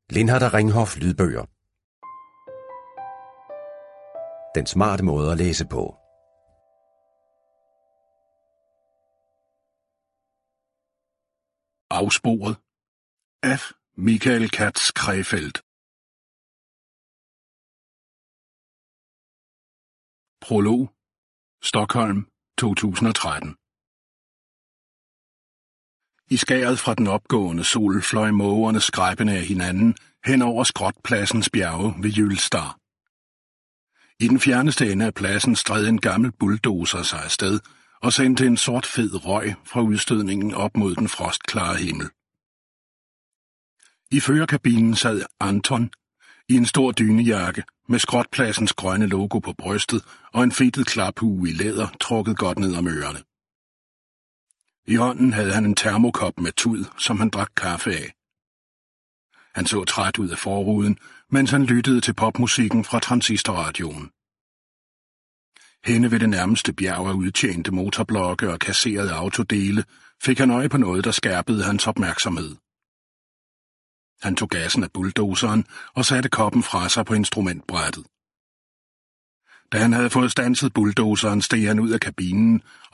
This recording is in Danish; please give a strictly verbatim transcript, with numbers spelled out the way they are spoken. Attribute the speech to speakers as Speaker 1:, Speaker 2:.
Speaker 1: Lindhardt Ringhof lydbøger. Den smarte måde at læse på.
Speaker 2: Afsporet af Michael Katz Krefeld. Prolog. Stockholm to tusind og tretten. I skæret fra den opgående sol fløj mågerne skræppende af hinanden hen over Skråtpladsens bjerge ved Hjulstar. I den fjerneste ende af pladsen stred en gammel bulldozer sig afsted og sendte en sort fed røg fra udstødningen op mod den frostklare himmel. I førerkabinen sad Anton i en stor dynejakke med Skråtpladsens grønne logo på brystet og en fedtet klaphue i læder trukket godt ned om ørerne. I hånden havde han en termokop med tud, som han drak kaffe af. Han så træt ud af forruden, mens han lyttede til popmusikken fra transistorradioen. Henne ved det nærmeste bjerg af udtjente motorblokke og kasserede autodele fik han øje på noget, der skærpede hans opmærksomhed. Han tog gassen af bulldozeren og satte koppen fra sig på instrumentbrættet. Da han havde fået standset bulldozeren, steg han ud af kabinen